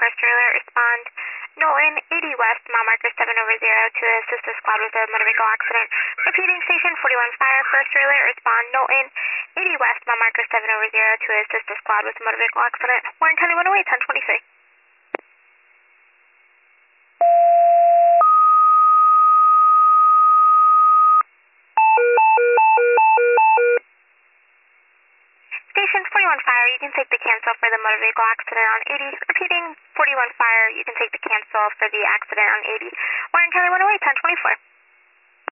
First relay, respond Knowlton 80 West, mile marker 7 over 0 to assist a squad with a motor vehicle accident. Repeating station 41 Fire, First relay, respond Knowlton 80 West, mile marker 7 over 0 to assist a squad with a motor vehicle accident. Warren County 108, 1023. Station 41 Fire, you can take the cancel for the motor vehicle accident on 80. Repeating 41 Fire, you can take the cancel for the accident on 80. Warren County 108, 1024.